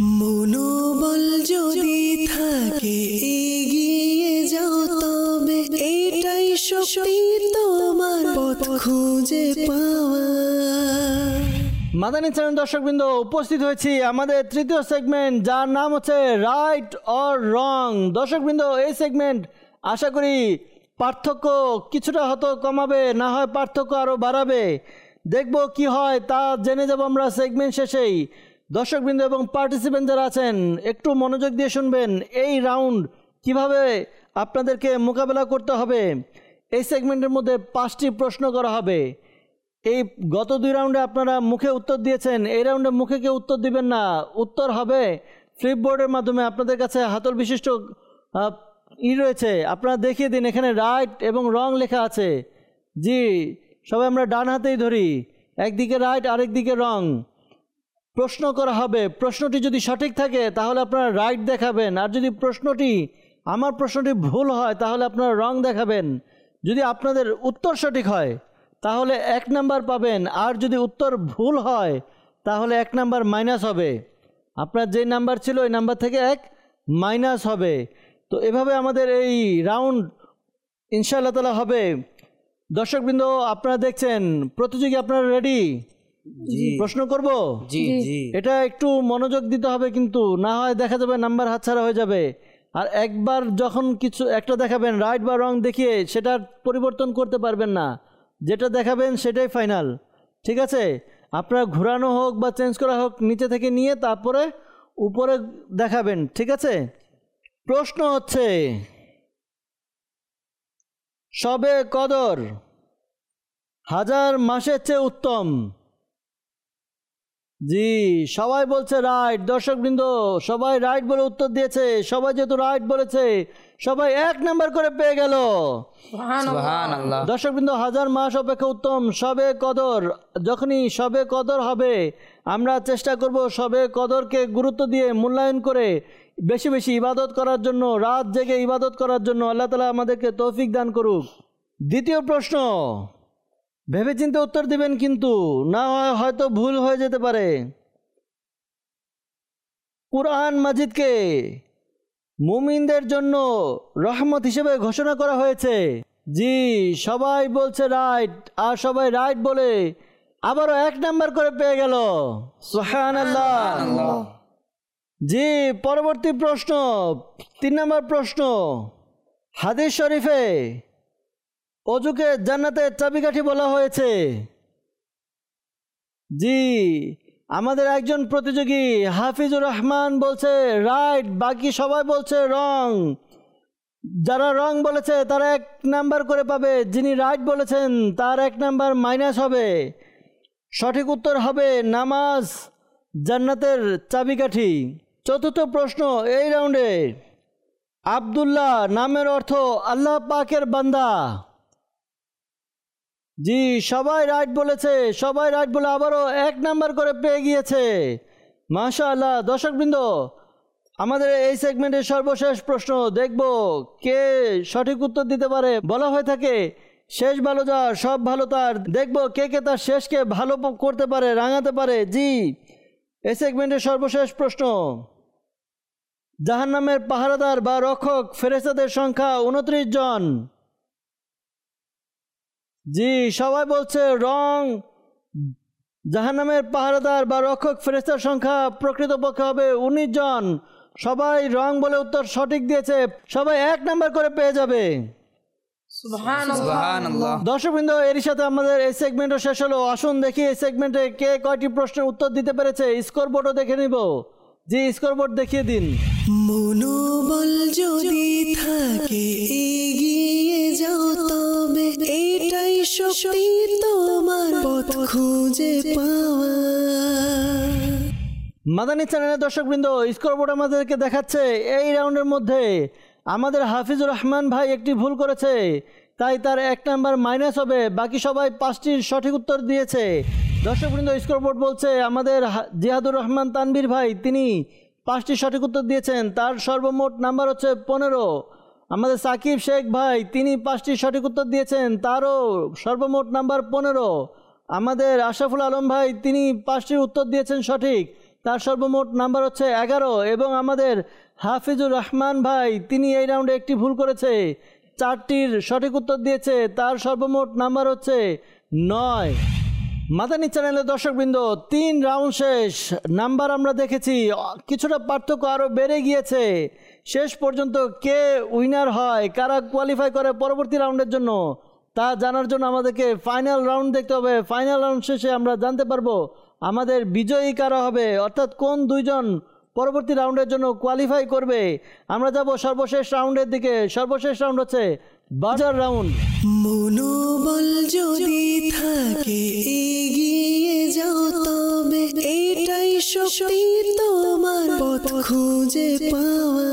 Speaker 1: মনোবল যদি থাকে এগিয়ে যাও তবে এটাই শক্তি তোমার পথ খুঁজে পাওয়া।
Speaker 2: মাদানী চ্যানেল দর্শকবৃন্দ, উপস্থিত হয়েছি আমাদের তৃতীয় সেগমেন্ট, যার নাম হচ্ছে রাইট অর রং। দর্শকবৃন্দ, এই সেগমেন্ট আশা করি পার্থক্য কিছুটা হয়তো কমাবে, না হয় পার্থক্য আরও বাড়াবে। দেখব কি হয় তা জেনে যাব আমরা সেগমেন্ট শেষেই। দর্শকবৃন্দ এবং পার্টিসিপেন্ট যারা আছেন, একটু মনোযোগ দিয়ে শুনবেন এই রাউন্ড কিভাবে আপনাদেরকে মোকাবেলা করতে হবে। এই সেগমেন্টের মধ্যে পাঁচটি প্রশ্ন করা হবে। এই গত দুই রাউন্ডে আপনারা মুখে উত্তর দিয়েছেন, এই রাউন্ডে মুখে কেউ উত্তর দিবেন না, উত্তর হবে ফ্লিপবোর্ডের মাধ্যমে। আপনাদের কাছে হাতল বিশিষ্ট ই রয়েছে, আপনারা দেখিয়ে দিন, এখানে রাইট এবং রং লেখা আছে। জি, সবাই আমরা ডান হাতেই ধরি, একদিকে রাইট আরেক দিকে রং। প্রশ্ন করা হবে, প্রশ্নটি যদি সঠিক থাকে তাহলে আপনারা রাইট দেখাবেন, আর যদি প্রশ্নটি আমার প্রশ্নটি ভুল হয় তাহলে আপনারা রং দেখাবেন। যদি আপনাদের উত্তর সঠিক হয় তাহলে এক নাম্বার পাবেন, আর যদি উত্তর ভুল হয় তাহলে এক নাম্বার মাইনাস হবে। আপনার যে নাম্বার ছিল ওই নাম্বার থেকে এক মাইনাস হবে। তো এভাবে আমাদের এই রাউন্ড ইনশাআল্লাহ তাআলা হবে। দর্শকবৃন্দ, আপনারা দেখছেন, প্রতিযোগী আপনারা রেডি? প্রশ্ন করব?
Speaker 5: জি জি।
Speaker 2: এটা একটু মনোযোগ দিতে হবে, কিন্তু না হয় দেখা যাবে নাম্বার হাতছাড়া হয়ে যাবে। আর একবার যখন কিছু একটা দেখাবেন রাইট বা রং দেখিয়ে, সেটা পরিবর্তন করতে পারবেন না। যেটা দেখাবেন সেটাই ফাইনাল, ঠিক আছে? আপনার ঘোরানো হোক বা চেঞ্জ করা হোক, নিচে থেকে নিয়ে তারপরে উপরে দেখাবেন, ঠিক আছে? প্রশ্ন হচ্ছে, শবে কদর হাজার মাসের চেয়ে উত্তম। জি, সবাই বলছে রাইট। দর্শকবৃন্দ সবাই রাইট বলে উত্তর দিয়েছে। সবাই যেহেতু রাইট বলেছে, সবাই এক নাম্বার করে পেয়ে গেল।
Speaker 5: সুবহানাল্লাহ।
Speaker 2: দর্শকবৃন্দ, হাজার মাস অপেক্ষা উত্তম শবে কদর। যখনই শবে কদর হবে, আমরা চেষ্টা করব শবে কদরকে গুরুত্ব দিয়ে মূল্যায়ন করে বেশি বেশি ইবাদত করার জন্য, রাত জেগে ইবাদত করার জন্য। আল্লাহ তাআলা আমাদেরকে তৌফিক দান করুক। দ্বিতীয় প্রশ্ন, ভেবেচিন্তে উত্তর দিবেন, কিন্তু না হয় হয়তো ভুল হয়ে যেতে পারে। কুরআন মাজিদকে মুমিনদের জন্য রহমত হিসেবে ঘোষণা করা হয়েছে। জি, সবাই বলছে রাইট, আর সবাই রাইট বলে আবারও এক নাম্বার করে পেয়ে গেল। সুবহানাল্লাহ। জি, পরবর্তী প্রশ্ন, তিন নম্বর প্রশ্ন, হাদিস শরীফে অজুকে জান্নাতের চাবিকাঠি বলা হয়েছে। জি, আমাদের একজন প্রতিযোগী হাফিজুর রহমান বলছে রাইট, বাকি সবাই বলছে রং। যারা রং বলেছে তারা এক নাম্বার করে পাবে, যিনি রাইট বলেছেন তার এক নাম্বার মাইনাস হবে। সঠিক উত্তর হবে নামাজ জান্নাতের চাবিকাঠি। চতুর্থ প্রশ্ন এই রাউন্ডে, আব্দুল্লাহ নামের অর্থ আল্লাহ পাকের বান্দা। জি, সবাই রাইট বলেছে, সবাই রাইট বলে আবারও এক নাম্বার করে পেয়ে গিয়েছে। মাশাআল্লাহ। দর্শকবৃন্দ, আমাদের এই সেগমেন্টের সর্বশেষ প্রশ্ন, দেখব কে সঠিক উত্তর দিতে পারে। বলা হয়ে থাকে শেষ ভালো যার সব ভালো তার। দেখব কে কে তার শেষকে ভালো করতে পারে, রাঙাতে পারে। জি, এই সেগমেন্টের সর্বশেষ প্রশ্ন, জাহান্নামের পাহারাদার বা রক্ষক ফেরেশতাদের সংখ্যা উনত্রিশ জন। জি, সবাই বলছে রং। জাহান্নামের পাহারাদার বা রক্ষক ফেরেশতার সংখ্যা প্রকৃতপক্ষে হবে উনিশ জন। সবাই রং বলে উত্তর সঠিক দিয়েছে, সবাই এক নাম্বার করে পেয়ে যাবে।
Speaker 5: সুবহানাল্লাহ।
Speaker 2: দর্শকবৃন্দ, এরই সাথে আমাদের এই সেগমেন্টও শেষ হলো। আসুন দেখি এই সেগমেন্টে কে কয়টি প্রশ্নের উত্তর দিতে পেরেছে। স্কোর বোর্ডও দেখে নিব। জি, স্কোর বোর্ড দেখিয়ে দিন।
Speaker 1: মনোবল যদি থাকে এগিয়ে যাও তবে এটাই শক্তি তোমার পথ খুঁজে পাওয়া।
Speaker 2: মাদানী চ্যানেলের দর্শকবৃন্দ, স্কোর বোর্ড আমাদেরকে দেখাচ্ছে এই রাউন্ডের মধ্যে আমাদের হাফিজুর রহমান ভাই একটি ভুল করেছে, তাই তার এক নাম্বার মাইনাস হবে। বাকি সবাই পাঁচটির সঠিক উত্তর দিয়েছে। দর্শকবৃন্দ, স্কোর বোর্ড বলছে আমাদের জিহাদুর রহমান তানভীর ভাই, তিনি পাঁচটি সঠিক উত্তর দিয়েছেন, তার সর্বমোট নাম্বার হচ্ছে পনেরো। আমাদের সাকিব শেখ ভাই, তিনি পাঁচটি সঠিক উত্তর দিয়েছেন, তারও সর্বমোট নাম্বার পনেরো। আমাদের আশরাফুল আলম ভাই, তিনি পাঁচটির উত্তর দিয়েছেন সঠিক, তার সর্বমোট নাম্বার হচ্ছে এগারো, এবং আমাদের হাফিজুর রহমান ভাই তিনি এই রাউন্ডে একটি ভুল করেছে, চারটির সঠিক উত্তর দিয়েছে, তার সর্বমোট নাম্বার হচ্ছে নয়। মাদানী চ্যানেলের দর্শকবৃন্দ, তিন রাউন্ড শেষ, নাম্বার আমরা দেখেছি কিছুটা পার্থক্য আরও বেড়ে গিয়েছে। শেষ পর্যন্ত কে উইনার হয়, কারা কোয়ালিফাই করে পরবর্তী রাউন্ডের জন্য, তা জানার জন্য আমাদেরকে ফাইনাল রাউন্ড দেখতে হবে। ফাইনাল রাউন্ড শেষে আমরা জানতে পারবো আমাদের বিজয়ী কারা হবে, অর্থাৎ কোন দুইজন পরবর্তী রাউন্ডের জন্য কোয়ালিফাই করবে। আমরা যাব সর্বশেষ রাউন্ডের দিকে। সর্বশেষ রাউন্ড হচ্ছে বাজার রাউন্ড।
Speaker 1: মনোবল যদি থাকে এগিয়ে যাও তবে এটাই শক্তি তোমার পথ খুঁজে পাওয়া।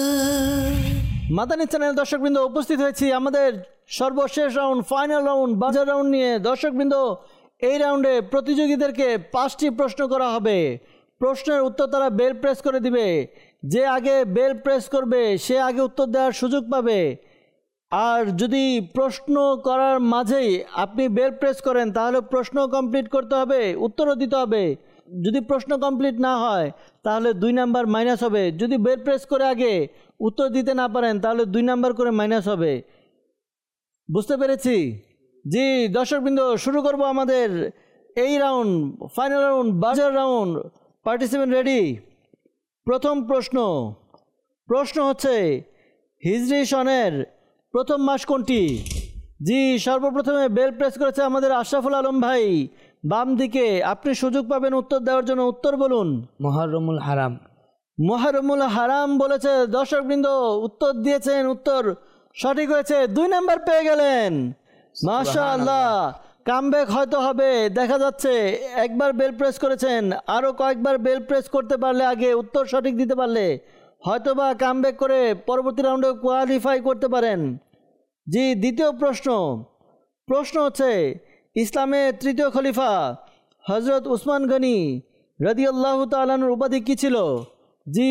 Speaker 2: মাদানী চ্যানেল দর্শকবৃন্দ, উপস্থিত হয়েছি আমাদের সর্বশেষ round, final round, buzzer round নিয়ে। দর্শকবৃন্দ, এই রাউন্ডে প্রতিযোগীদেরকে পাঁচটি প্রশ্ন করা হবে। প্রশ্নের উত্তর তারা বেল প্রেস করে দিবে। যে আগে বেল প্রেস করবে সে আগে উত্তর দেওয়ার সুযোগ পাবে। আর যদি প্রশ্ন করার মাঝেই আপনি বেল প্রেস করেন তাহলে প্রশ্ন কমপ্লিট করতে হবে, উত্তরও দিতে হবে। যদি প্রশ্ন কমপ্লিট না হয় তাহলে দুই নাম্বার মাইনাস হবে। যদি বেল প্রেস করে আগে উত্তর দিতে না পারেন তাহলে দুই নাম্বার করে মাইনাস হবে। বুঝতে পেরেছি? জি দর্শকবৃন্দ, শুরু করব আমাদের এই round, final round, buzzer round. Participant ready? প্রথম প্রশ্ন প্রশ্ন হচ্ছে হিজরি সনের প্রথম মাস কোনটি? জি, সর্বপ্রথমে বেল প্রেস করেছে আমাদের আশরাফুল আলম ভাই। বাম দিকে আপনি সুযোগ পাবেন উত্তর দেওয়ার জন্য। উত্তর বলুন।
Speaker 5: মুহররমুল হারাম।
Speaker 2: মুহররমুল হারাম বলেছে দর্শকবৃন্দ, উত্তর দিয়েছেন, উত্তর সঠিক হয়েছে, দুই নাম্বার পেয়ে গেলেন। মাশাআল্লাহ, কামব্যাক হয়তো হবে, দেখা যাচ্ছে। একবার বেল প্রেস করেছেন, আরও কয়েকবার বেল প্রেস করতে পারলে, আগে উত্তর সঠিক দিতে পারলে হয়তোবা কামব্যাক করে পরবর্তী রাউন্ডে কোয়ালিফাই করতে পারেন। জি, দ্বিতীয় প্রশ্ন প্রশ্ন হচ্ছে ইসলামের তৃতীয় খলিফা হজরত উসমান গনি রাদিয়াল্লাহু তাআলা আনহুর উপাধি কী ছিল? জি,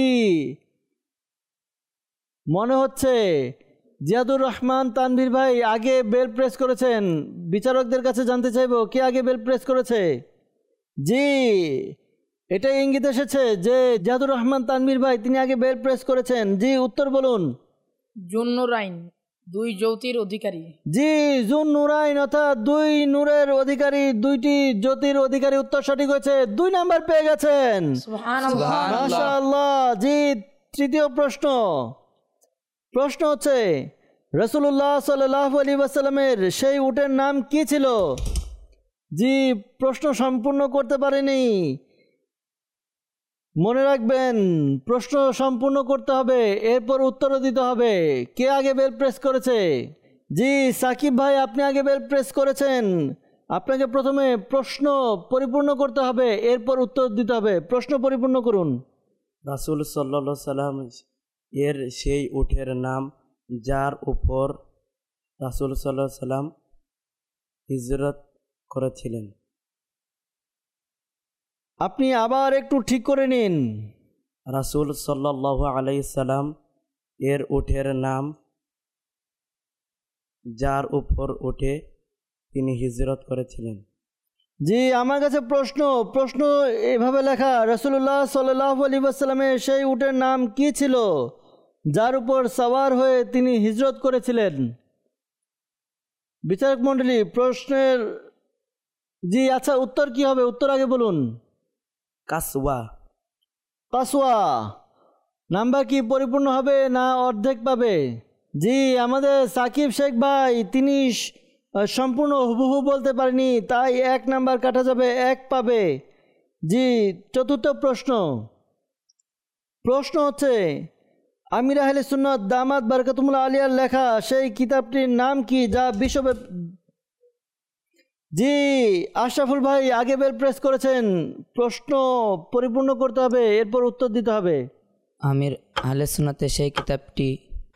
Speaker 2: মনে হচ্ছে জিয়াদুর রহমান তানভীর ভাই আগে বেল প্রেস করেছেন। বিচারকদের কাছে জানতে চাইব কে আগে বেল প্রেস করেছে। জি, এটাই ইঙ্গিত এসেছে যে জিয়াদুর রহমান তানভীর ভাই তিনি আগে বেল প্রেস করেছেন। জি, উত্তর বলুন।
Speaker 3: জুন্নুরাইন, দুই জ্যোতির অধিকারী।
Speaker 2: জি, জুন নুরাইন অর্থাৎ দুই নূরের অধিকারী, দুইটি জ্যোতির অধিকারী, উত্তর সঠিক হয়েছে, দুই নাম্বার পেয়ে গেছেন।
Speaker 3: সুবহানাল্লাহ।
Speaker 2: মাশাআল্লাহ। জি, তৃতীয় প্রশ্ন প্রশ্ন হচ্ছে রাসূলুল্লাহ সাল্লাল্লাহু আলাইহি ওয়াসাল্লামের সেই উটের নাম কি ছিল? জি, প্রশ্ন সম্পূর্ণ করতে পারেনি, মনে রাখবেন প্রশ্ন সম্পূর্ণ করতে হবে, এরপর উত্তরও দিতে হবে। কে আগে বেল প্রেস করেছে? জি, সাকিব ভাই আপনি আগে বেল প্রেস করেছেন। আপনাকে প্রথমে প্রশ্ন পরিপূর্ণ করতে হবে, এরপর উত্তর দিতে হবে। প্রশ্ন পরিপূর্ণ করুন।
Speaker 4: রাসূল সাল্লাল্লাহু আলাইহি সাল্লাম এর সেই উটের নাম যার উপর রাসূল সাল্লাল্লাহু আলাইহি সাল্লাম হিজরত করেছিলেন।
Speaker 2: আপনি আবার একটু ঠিক করে নিন।
Speaker 4: রাসূল সাল্লাল্লাহু আলাইহি সাল্লাম এর উটের নাম যার উপর উঠে তিনি হিজরত করেছিলেন।
Speaker 2: জি, আমার কাছে প্রশ্ন প্রশ্ন এভাবে লেখা, রাসূলুল্লাহ সাল্লাল্লাহু আলাইহি ওয়াসাল্লামের সেই উটের নাম কি ছিল যার উপর সওয়ার হয়ে তিনি হিজরত করেছিলেন? বিচারক মণ্ডলী, প্রশ্নের জি আচ্ছা উত্তর কি হবে? উত্তর আগে বলুন।
Speaker 4: কাসওয়া।
Speaker 2: কাসওয়া। নাম্বার কি পরিপূর্ণ হবে না অর্ধেক পাবে? জি, আমাদের সাকিব শেখ ভাই তিনি সম্পূর্ণ হুবহু বলতে পারেনি, তাই এক নাম্বার কাটা যাবে, এক পাবে। জি, চতুর্থ প্রশ্ন প্রশ্ন হচ্ছে আমির আহলে সুন্নাত দামাত বারকাতুল্লাহ আলিয়ার লেখা সেই কিতাবটির নাম কি যা বিশ্বব্যাপী? জি, আশরাফুল ভাই আগে বেল প্রেস করেছেন, প্রশ্ন পরিপূর্ণ করতে হবে, এরপর উত্তর দিতে হবে।
Speaker 5: আমির আহলে সুন্নাতের সেই কিতাবটি।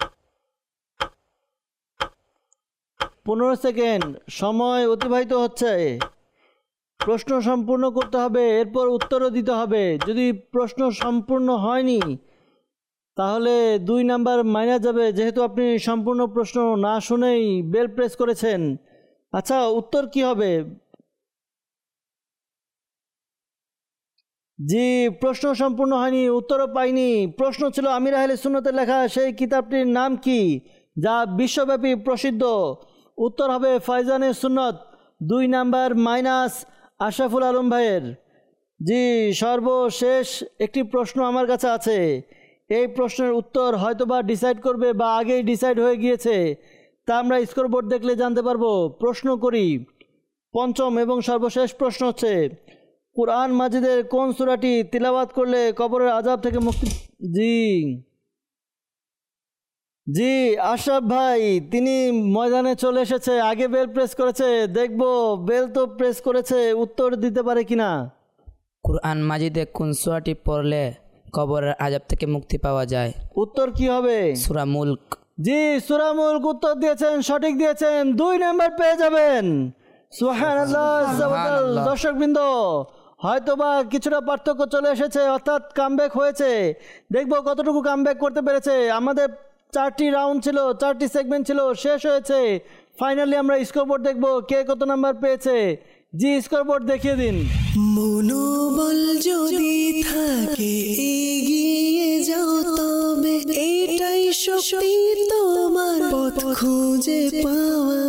Speaker 2: পনেরো সেকেন্ড সময় অতিবাহিত হচ্ছে, প্রশ্ন সম্পূর্ণ করতে হবে, এরপর উত্তরও দিতে হবে। যদি প্রশ্ন সম্পূর্ণ হয়নি তাহলে দুই নাম্বার মাইনাস যাবে, যেহেতু আপনি সম্পূর্ণ প্রশ্ন না শুনেই বেল প্রেস করেছেন। আচ্ছা, উত্তর কি হবে? জি, প্রশ্ন সম্পূর্ণ হয়নি, উত্তরও পাইনি। প্রশ্ন ছিল আমির আহলে সুন্নতের লেখা সেই কিতাবটির নাম কি যা বিশ্বব্যাপী প্রসিদ্ধ? উত্তর হবে ফাইজানে সুন্নত। দুই নাম্বার মাইনাস আশরাফুল আলম ভাইয়ের। জি, সর্বশেষ একটি প্রশ্ন আমার কাছে আছে। এই প্রশ্নের উত্তর হয়তোবা ডিসাইড করবে বা আগেই ডিসাইড হয়ে গিয়েছে, তা আমরা স্কোরবোর্ড দেখলে জানতে পারবো। প্রশ্ন করি, পঞ্চম এবং সর্বশেষ প্রশ্ন হচ্ছে, কুরআন মাজিদের কোন সূরাটি তিলাওয়াত করলে কবরের আযাব থেকে মুক্তি? জি জি আশরাফ ভাই তিনি ময়দানে চলে এসেছে, আগে বেল প্রেস করেছে, দেখবো বেল তো প্রেস করেছে, উত্তর দিতে পারে কিনা।
Speaker 5: কুরআন মাজিদে কোন সূরাটি পড়লে কবরের আযাব থেকে মুক্তি পাওয়া যায়?
Speaker 2: উত্তর কি হবে?
Speaker 5: সূরা মুলক।
Speaker 2: জি, সূরা মুলক উত্তর দিয়েছেন, সঠিক দিয়েছেন, দুই নাম্বার পেয়ে যাবেন। সুবহানাল্লাহ। দর্শকবৃন্দ, হয়তোবা কিছুটা পার্থক্য চলে এসেছে, অর্থাৎ কামব্যাক হয়েছে। দেখবো কতটুকু কামব্যাক করতে পেরেছে। আমাদের চারটি রাউন্ড ছিল, চারটি সেগমেন্ট ছিল, শেষ হয়েছে। ফাইনালি আমরা স্কোরবোর্ড দেখবো কে কত নাম্বার পেয়েছে। জি, স্কোরবোর্ড দেখিয়ে দিন।
Speaker 1: মনোবল যদি থাকে এগিয়ে যাও তবে এটাই শক্তি তোমার পথ খুঁজে পাওয়া।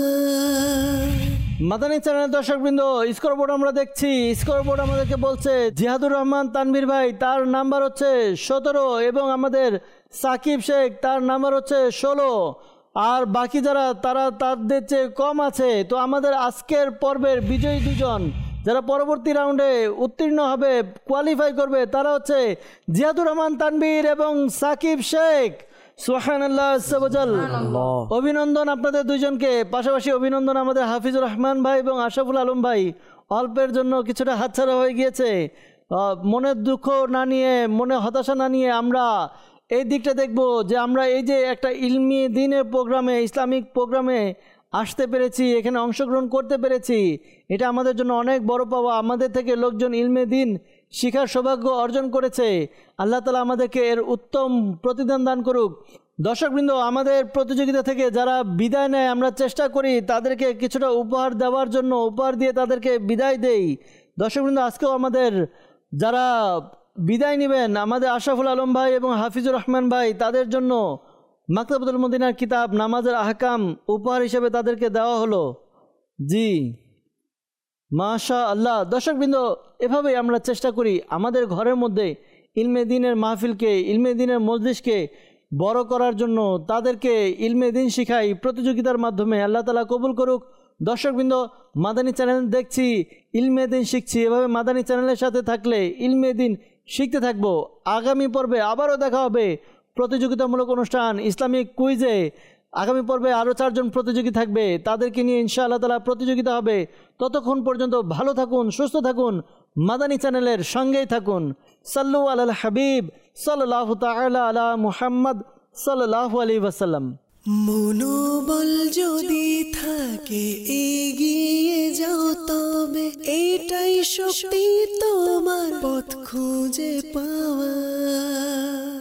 Speaker 2: মাদানী চ্যানেল দর্শকবৃন্দ, স্কোরবোর্ড আমরা দেখছি। স্কোরবোর্ড আমাদেরকে বলছে জিহাদুর রহমান তানভীর ভাই তার নাম্বার হচ্ছে সতেরো এবং আমাদের সাকিব শেখ তার নাম্বার হচ্ছে ষোলো। আর বাকি যারা তারা তাদের চেয়ে কম আছে। তো আমাদের আজকের পর্বের বিজয়ী দুজন যারা পরবর্তী রাউন্ডে উত্তীর্ণ হবে, কোয়ালিফাই করবে, তারা হচ্ছে জিহাদুর রহমান তানভীর এবং সাকিব শেখ। সুবহানাল্লাহ। অভিনন্দন আপনাদের দুইজনকে। পাশাপাশি অভিনন্দন আমাদের হাফিজুর রহমান ভাই এবং আশরাফুল আলম ভাই। অল্পের জন্য কিছুটা হাতছাড়া হয়ে গিয়েছে। মনের দুঃখ না নিয়ে, মনে হতাশা না নিয়ে আমরা এই দিকটা দেখব যে আমরা এই যে একটা ইলমি দিনের প্রোগ্রামে, ইসলামিক প্রোগ্রামে আসতে পেরেছি, এখানে অংশগ্রহণ করতে পেরেছি, এটা আমাদের জন্য অনেক বড় পাওয়া। আমাদের থেকে লোকজন ইলমে দিন শিখার সৌভাগ্য অর্জন করেছে। আল্লাহ তাআলা আমাদেরকে এর উত্তম প্রতিদান দান করুক। দর্শকবৃন্দ, আমাদের প্রতিযোগিতা থেকে যারা বিদায় নেয় আমরা চেষ্টা করি তাদেরকে কিছুটা উপহার দেওয়ার জন্য, উপহার দিয়ে তাদেরকে বিদায় দেই। দর্শকবৃন্দ, আজকেও আমাদের যারা বিদায় নেবেন আমাদের আশরাফুল আলম ভাই এবং হাফিজুর রহমান ভাই, তাদের জন্য মাকতাবাতুল মদিনার কিতাব নামাজের আহকাম উপহার হিসেবে তাদেরকে দেওয়া হলো। জি, মাশা আল্লাহ। দর্শকবৃন্দ, এভাবেই আমরা চেষ্টা করি আমাদের ঘরের মধ্যে ইলমে দিনের মাহফিলকে, ইলমে দিনের মজলিসকে বড় করার জন্য, তাদেরকে ইলমে দিন শিখাই প্রতিযোগিতার মাধ্যমে। আল্লাহ তাআলা কবুল করুক। দর্শকবৃন্দ, মাদানী চ্যানেল দেখছি, ইলমে দিন শিখছি। এভাবে মাদানী চ্যানেলের সাথে থাকলে ইলমে দিন শিখতে থাকবো। আগামী পর্বে আবারও দেখা হবে প্রতিযোগিতামূলক অনুষ্ঠান ইসলামিক কুইজে। আগামী পর্বে আরও চারজন প্রতিযোগী থাকবে, তাদেরকে নিয়ে ইনশাআল্লাহ তাআলা প্রতিযোগিতা হবে। ততক্ষণ পর্যন্ত ভালো থাকুন, সুস্থ থাকুন, মাদানী চ্যানেলের সঙ্গেই থাকুন। সাল্লু আলাল হাবিব সাল্লাল্লাহু তাআলা আলা মুহাম্মদ সাল্লাল্লাহু আলাইহি ওয়াসাল্লাম।
Speaker 1: মনোবল যদি থাকে এগিয়ে যাও তবে এটাই শক্তি তোমার পথ খুঁজে পাওয়া।